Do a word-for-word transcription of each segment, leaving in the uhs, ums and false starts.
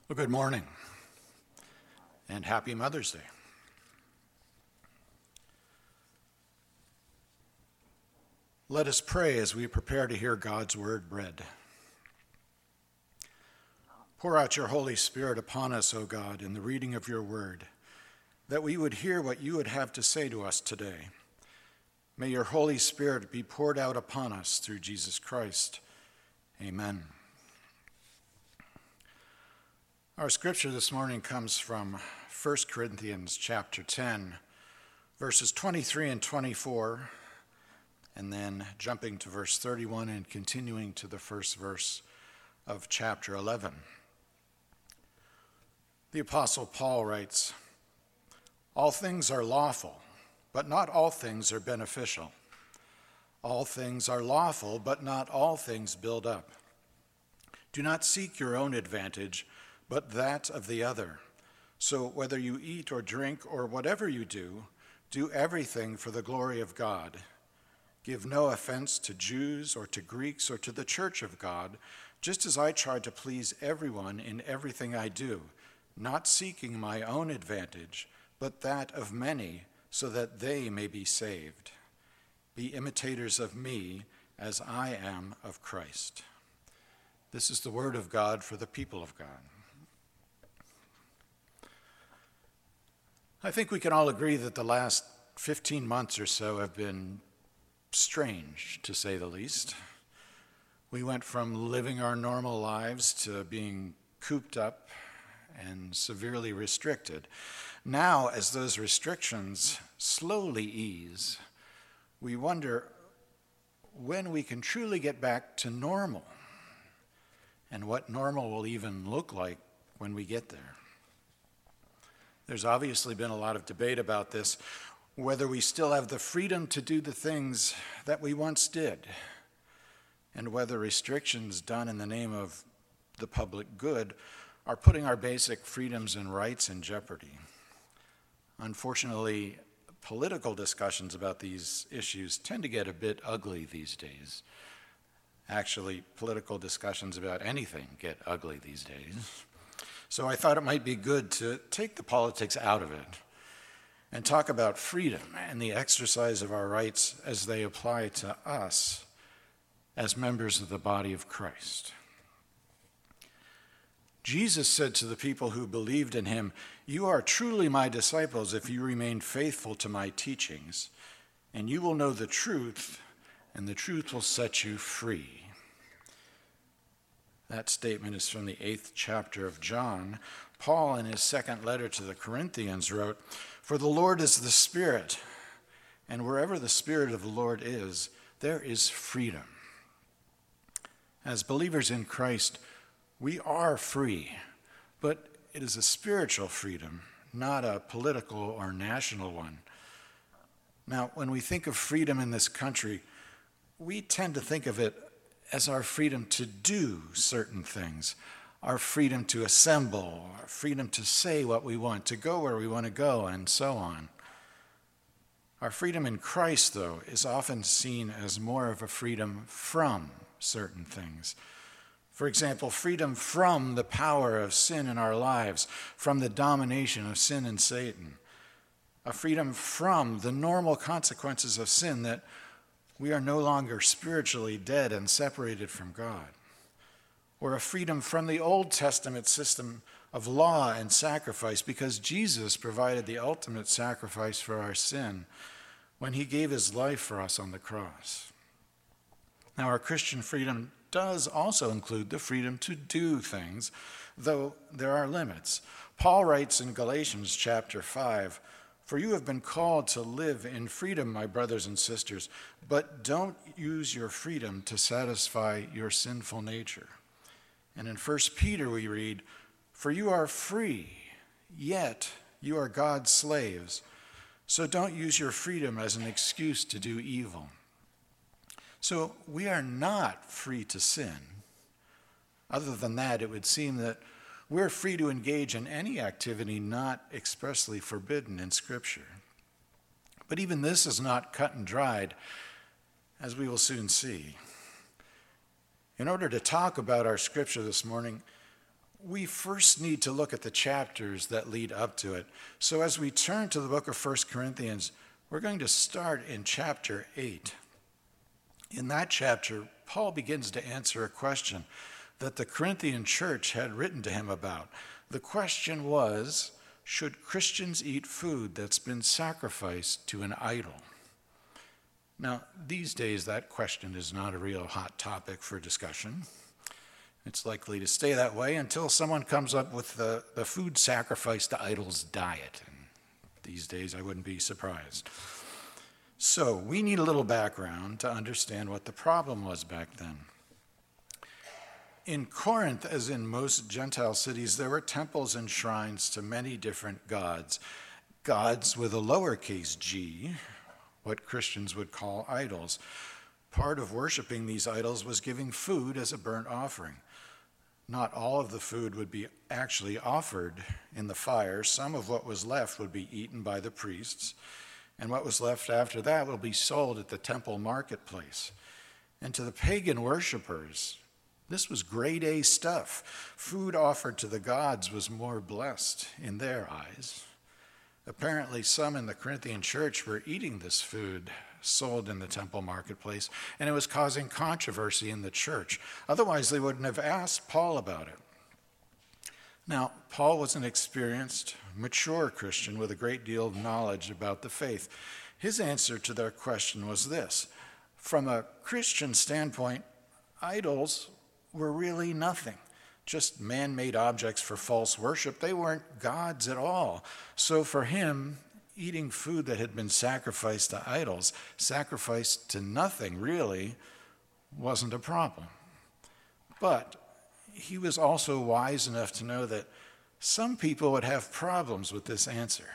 Well, good morning and happy Mother's Day. Let us pray as we prepare to hear God's word read. Pour out your Holy Spirit upon us, O God, in the reading of your word, that we would hear what you would have to say to us today. May your Holy Spirit be poured out upon us through Jesus Christ. Amen. Our scripture this morning comes from First Corinthians chapter ten, verses twenty-three and twenty-four, and then jumping to verse thirty-one and continuing to the first verse of chapter eleven. The Apostle Paul writes, "All things are lawful, but not all things are beneficial. All things are lawful, but not all things build up. Do not seek your own advantage, but that of the other. So whether you eat or drink or whatever you do, do everything for the glory of God. Give no offense to Jews or to Greeks or to the church of God, just as I try to please everyone in everything I do, not seeking my own advantage, but that of many, so that they may be saved. Be imitators of me as I am of Christ." This is the word of God for the people of God. I think we can all agree that the last fifteen months or so have been strange, to say the least. We went from living our normal lives to being cooped up and severely restricted. Now, as those restrictions slowly ease, we wonder when we can truly get back to normal and what normal will even look like when we get there. There's obviously been a lot of debate about this, whether we still have the freedom to do the things that we once did, and whether restrictions done in the name of the public good are putting our basic freedoms and rights in jeopardy. Unfortunately, political discussions about these issues tend to get a bit ugly these days. Actually, political discussions about anything get ugly these days. So I thought it might be good to take the politics out of it and talk about freedom and the exercise of our rights as they apply to us as members of the body of Christ. Jesus said to the people who believed in him, "You are truly my disciples if you remain faithful to my teachings, and you will know the truth, and the truth will set you free." That statement is from the eighth chapter of John. Paul, in his second letter to the Corinthians, wrote, "For the Lord is the Spirit, and wherever the Spirit of the Lord is, there is freedom." As believers in Christ, we are free, but it is a spiritual freedom, not a political or national one. Now, when we think of freedom in this country, we tend to think of it as our freedom to do certain things, our freedom to assemble, our freedom to say what we want, to go where we want to go, and so on. Our freedom in Christ, though, is often seen as more of a freedom from certain things. For example, freedom from the power of sin in our lives, from the domination of sin and Satan, a freedom from the normal consequences of sin, that we are no longer spiritually dead and separated from God, or a freedom from the Old Testament system of law and sacrifice, because Jesus provided the ultimate sacrifice for our sin when he gave his life for us on the cross. Now, our Christian freedom does also include the freedom to do things, though there are limits. Paul writes in Galatians chapter five, "For you have been called to live in freedom, my brothers and sisters, but don't use your freedom to satisfy your sinful nature." And in First Peter we read, "For you are free, yet you are God's slaves. So don't use your freedom as an excuse to do evil." So we are not free to sin. Other than that, it would seem that we're free to engage in any activity not expressly forbidden in Scripture. But even this is not cut and dried, as we will soon see. In order to talk about our Scripture this morning, we first need to look at the chapters that lead up to it. So as we turn to the book of First Corinthians, we're going to start in chapter eight. In that chapter, Paul begins to answer a question that the Corinthian church had written to him about. The question was, should Christians eat food that's been sacrificed to an idol? Now, these days, that question is not a real hot topic for discussion. It's likely to stay that way until someone comes up with the, the food sacrifice to idols diet. And these days, I wouldn't be surprised. So we need a little background to understand what the problem was back then. In Corinth, as in most Gentile cities, there were temples and shrines to many different gods. Gods with a lowercase g, what Christians would call idols. Part of worshiping these idols was giving food as a burnt offering. Not all of the food would be actually offered in the fire. Some of what was left would be eaten by the priests, and what was left after that will be sold at the temple marketplace. And to the pagan worshipers, this was grade A stuff. Food offered to the gods was more blessed in their eyes. Apparently, some in the Corinthian church were eating this food sold in the temple marketplace, and it was causing controversy in the church. Otherwise, they wouldn't have asked Paul about it. Now, Paul was an experienced, mature Christian with a great deal of knowledge about the faith. His answer to their question was this: from a Christian standpoint, idols were really nothing, just man-made objects for false worship. They weren't gods at all. So for him, eating food that had been sacrificed to idols, sacrificed to nothing really, wasn't a problem. But he was also wise enough to know that some people would have problems with this answer.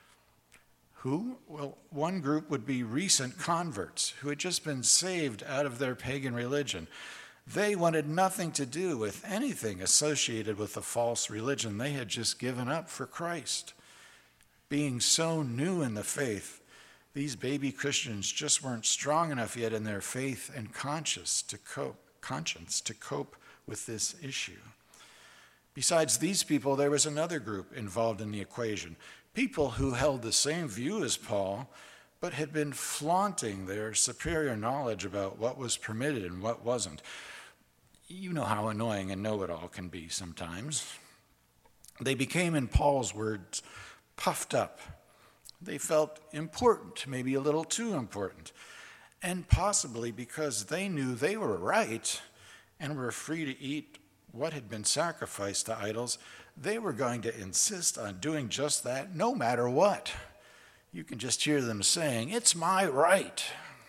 Who? Well, one group would be recent converts who had just been saved out of their pagan religion. They wanted nothing to do with anything associated with the false religion. They had just given up for Christ. Being so new in the faith, these baby Christians just weren't strong enough yet in their faith and conscience to cope, conscience to cope with this issue. Besides these people, there was another group involved in the equation. People who held the same view as Paul, but had been flaunting their superior knowledge about what was permitted and what wasn't. You know how annoying a know-it-all can be sometimes. They became, in Paul's words, puffed up. They felt important, maybe a little too important, and possibly because they knew they were right and were free to eat what had been sacrificed to idols, they were going to insist on doing just that no matter what. You can just hear them saying, "It's my right."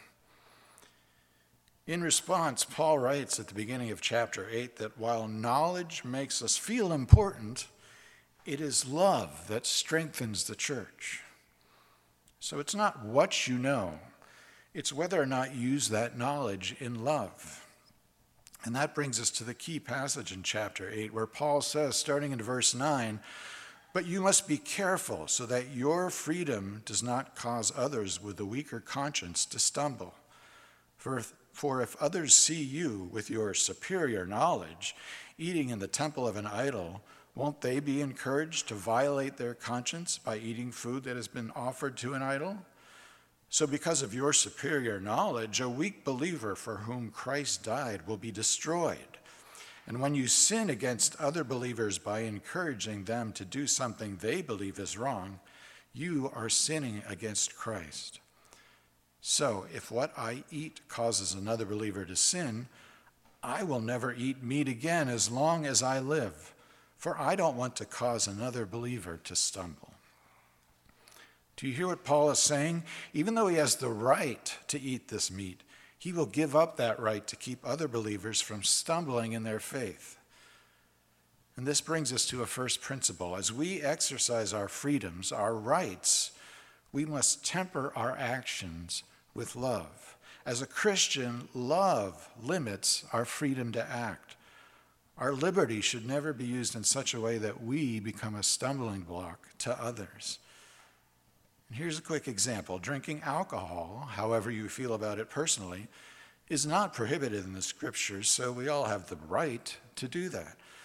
In response, Paul writes at the beginning of chapter eight that while knowledge makes us feel important, it is love that strengthens the church. So it's not what you know, it's whether or not you use that knowledge in love. And that brings us to the key passage in chapter eight, where Paul says, starting in verse nine, "But you must be careful so that your freedom does not cause others with a weaker conscience to stumble. For if, for if others see you with your superior knowledge eating in the temple of an idol, won't they be encouraged to violate their conscience by eating food that has been offered to an idol? So because of your superior knowledge, a weak believer for whom Christ died will be destroyed. And when you sin against other believers by encouraging them to do something they believe is wrong, you are sinning against Christ. So if what I eat causes another believer to sin, I will never eat meat again as long as I live, for I don't want to cause another believer to stumble." Do you hear what Paul is saying? Even though he has the right to eat this meat, he will give up that right to keep other believers from stumbling in their faith. And this brings us to a first principle. As we exercise our freedoms, our rights, we must temper our actions with love. As a Christian, love limits our freedom to act. Our liberty should never be used in such a way that we become a stumbling block to others. And here's a quick example. Drinking alcohol, however you feel about it personally, is not prohibited in the scriptures, so we all have the right to do that.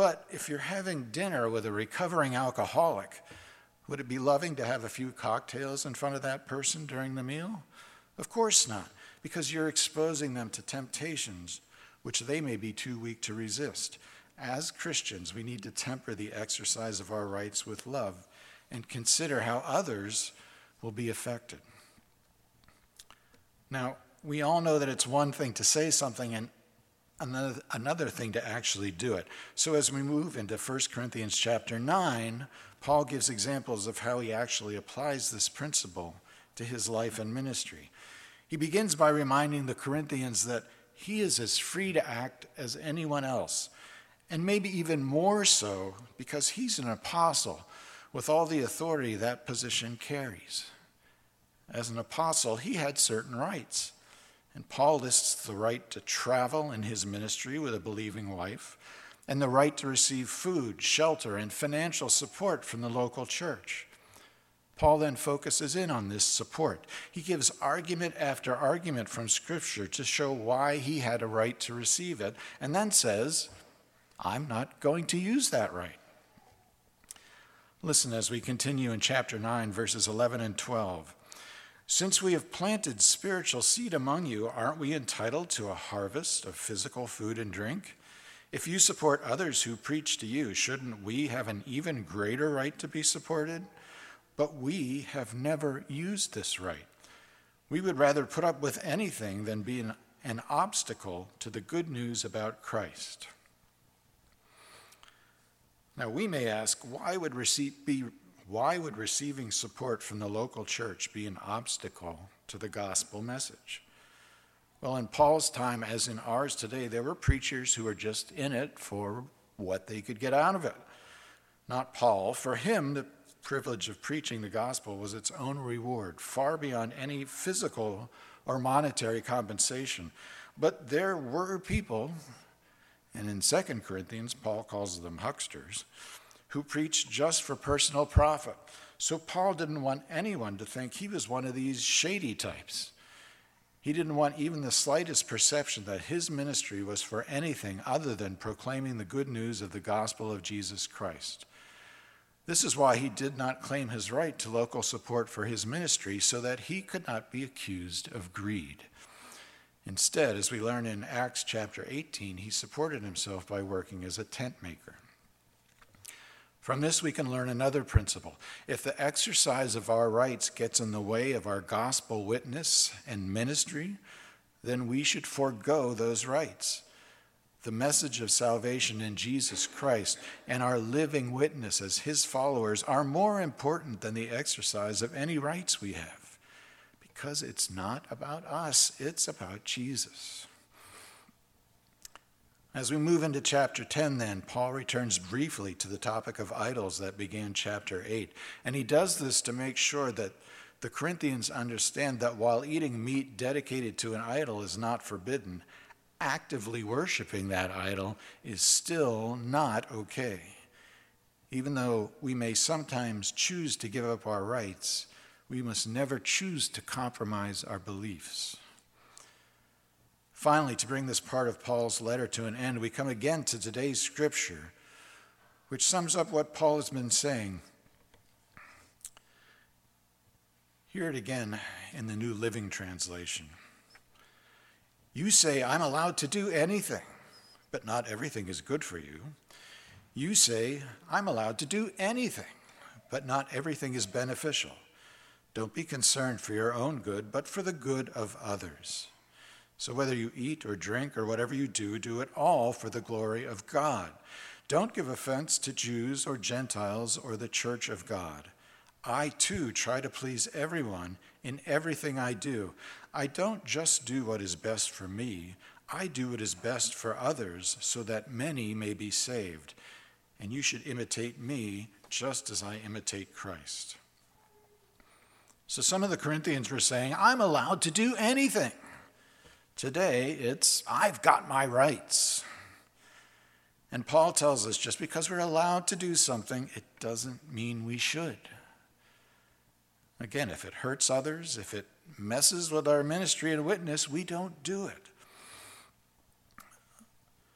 But if you're having dinner with a recovering alcoholic, would it be loving to have a few cocktails in front of that person during the meal? Of course not, because you're exposing them to temptations which they may be too weak to resist. As Christians, we need to temper the exercise of our rights with love and consider how others will be affected. Now, we all know that it's one thing to say something and another, another thing to actually do it. So as we move into First Corinthians chapter nine, Paul gives examples of how he actually applies this principle to his life and ministry. He begins by reminding the Corinthians that he is as free to act as anyone else, and maybe even more so because he's an apostle with all the authority that position carries. As an apostle, he had certain rights, and Paul lists the right to travel in his ministry with a believing wife, and the right to receive food, shelter, and financial support from the local church. Paul then focuses in on this support. He gives argument after argument from Scripture to show why he had a right to receive it, and then says, I'm not going to use that right. Listen as we continue in chapter nine, verses eleven and twelve. Since we have planted spiritual seed among you, aren't we entitled to a harvest of physical food and drink? If you support others who preach to you, shouldn't we have an even greater right to be supported? But we have never used this right. We would rather put up with anything than be an, an obstacle to the good news about Christ. Now, we may ask, why would, receive, be, why would receiving support from the local church be an obstacle to the gospel message? Well, in Paul's time, as in ours today, there were preachers who were just in it for what they could get out of it. Not Paul. For him, the privilege of preaching the gospel was its own reward, far beyond any physical or monetary compensation. But there were people, and in Second Corinthians, Paul calls them hucksters, who preached just for personal profit. So Paul didn't want anyone to think he was one of these shady types. He didn't want even the slightest perception that his ministry was for anything other than proclaiming the good news of the gospel of Jesus Christ. This is why he did not claim his right to local support for his ministry, so that he could not be accused of greed. Instead, as we learn in Acts chapter eighteen, he supported himself by working as a tent maker. From this, we can learn another principle. If the exercise of our rights gets in the way of our gospel witness and ministry, then we should forego those rights. The message of salvation in Jesus Christ and our living witness as his followers are more important than the exercise of any rights we have, because it's not about us, it's about Jesus. As we move into chapter ten then, Paul returns briefly to the topic of idols that began chapter eight, and he does this to make sure that the Corinthians understand that while eating meat dedicated to an idol is not forbidden, actively worshiping that idol is still not okay. Even though we may sometimes choose to give up our rights, we must never choose to compromise our beliefs. Finally, to bring this part of Paul's letter to an end, we come again to today's scripture, which sums up what Paul has been saying. Hear it again in the New Living Translation. You say, I'm allowed to do anything, but not everything is good for you. You say, I'm allowed to do anything, but not everything is beneficial. Don't be concerned for your own good, but for the good of others. So whether you eat or drink or whatever you do, do it all for the glory of God. Don't give offense to Jews or Gentiles or the church of God. I too try to please everyone in everything I do. I don't just do what is best for me. I do what is best for others so that many may be saved. And you should imitate me just as I imitate Christ. So some of the Corinthians were saying, I'm allowed to do anything. Today it's, I've got my rights. And Paul tells us just because we're allowed to do something, it doesn't mean we should. Again, if it hurts others, if it messes with our ministry and witness, we don't do it.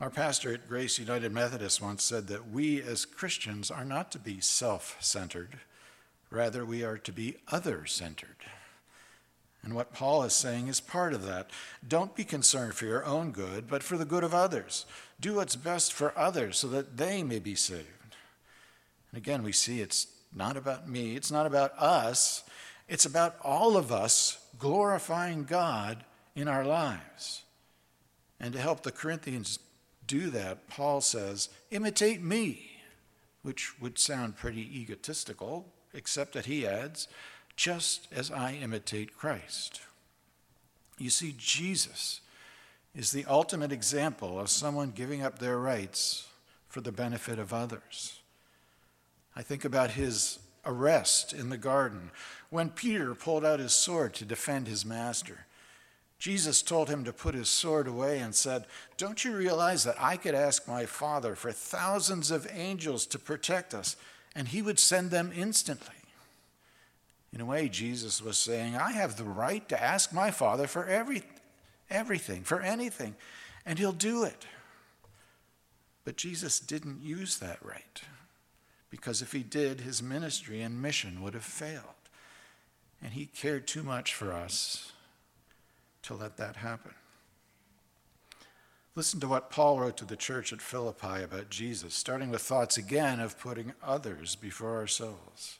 Our pastor at Grace United Methodist once said that we as Christians are not to be self-centered. Rather, we are to be other-centered. And what Paul is saying is part of that. Don't be concerned for your own good, but for the good of others. Do what's best for others so that they may be saved. And again, we see it's not about me. It's not about us. It's about all of us glorifying God in our lives. And to help the Corinthians do that, Paul says, imitate me, which would sound pretty egotistical, except that he adds, just as I imitate Christ. You see, Jesus is the ultimate example of someone giving up their rights for the benefit of others. I think about his arrest in the garden when Peter pulled out his sword to defend his master. Jesus told him to put his sword away and said, "Don't you realize that I could ask my Father for thousands of angels to protect us, and he would send them instantly?" In a way, Jesus was saying, I have the right to ask my Father for every, everything, for anything, and he'll do it. But Jesus didn't use that right, because if he did, his ministry and mission would have failed. And he cared too much for us to let that happen. Listen to what Paul wrote to the church at Philippi about Jesus, starting with thoughts again of putting others before ourselves.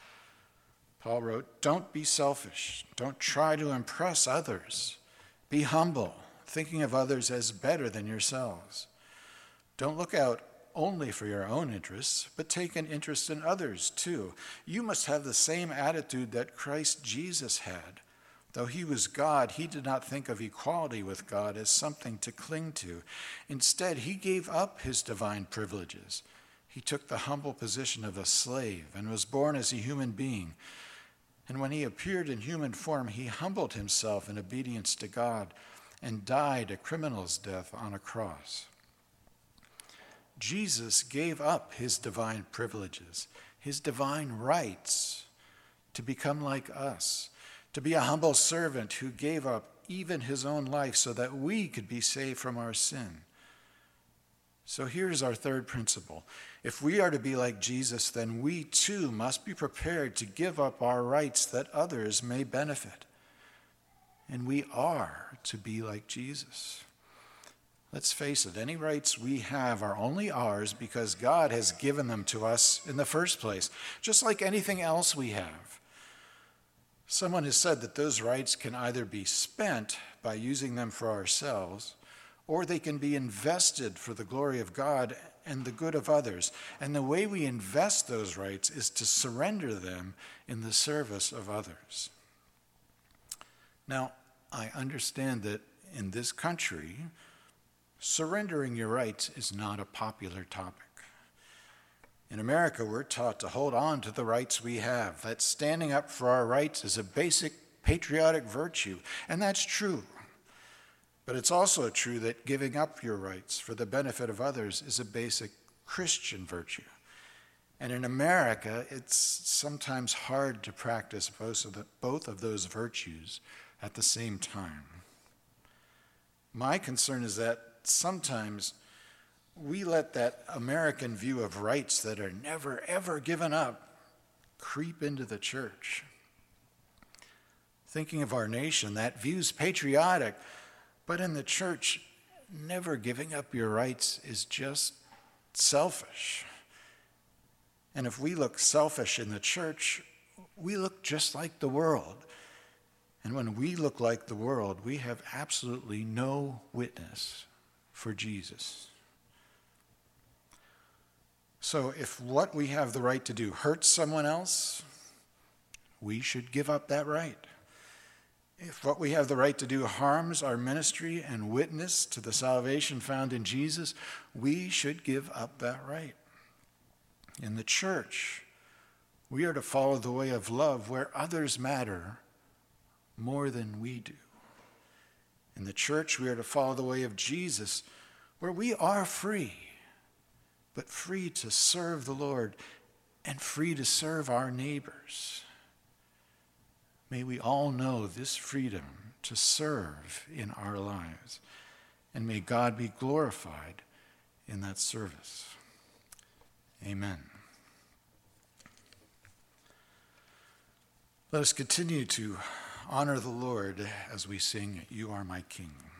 Paul wrote, "Don't be selfish. Don't try to impress others. Be humble, thinking of others as better than yourselves. Don't look out only for your own interests, but take an interest in others too. You must have the same attitude that Christ Jesus had. Though he was God, he did not think of equality with God as something to cling to. Instead, he gave up his divine privileges. He took the humble position of a slave and was born as a human being. And when he appeared in human form, he humbled himself in obedience to God and died a criminal's death on a cross." Jesus gave up his divine privileges, his divine rights, to become like us, to be a humble servant who gave up even his own life so that we could be saved from our sin. So here's our third principle. If we are to be like Jesus, then we too must be prepared to give up our rights that others may benefit. And we are to be like Jesus. Let's face it, any rights we have are only ours because God has given them to us in the first place, just like anything else we have. Someone has said that those rights can either be spent by using them for ourselves, or they can be invested for the glory of God and the good of others. And the way we invest those rights is to surrender them in the service of others. Now, I understand that in this country, surrendering your rights is not a popular topic. In America, we're taught to hold on to the rights we have, that standing up for our rights is a basic patriotic virtue, and that's true. But it's also true that giving up your rights for the benefit of others is a basic Christian virtue. And in America, it's sometimes hard to practice both of, the, both of those virtues at the same time. My concern is that sometimes we let that American view of rights that are never, ever given up creep into the church. Thinking of our nation, that view's patriotic, but in the church, never giving up your rights is just selfish. And if we look selfish in the church, we look just like the world. And when we look like the world, we have absolutely no witness for Jesus. So if what we have the right to do hurts someone else, we should give up that right. If what we have the right to do harms our ministry and witness to the salvation found in Jesus, we should give up that right. In the church, we are to follow the way of love where others matter more than we do. In the church, we are to follow the way of Jesus where we are free, but free to serve the Lord and free to serve our neighbors. May we all know this freedom to serve in our lives, and may God be glorified in that service. Amen. Let us continue to honor the Lord as we sing, "You Are My King."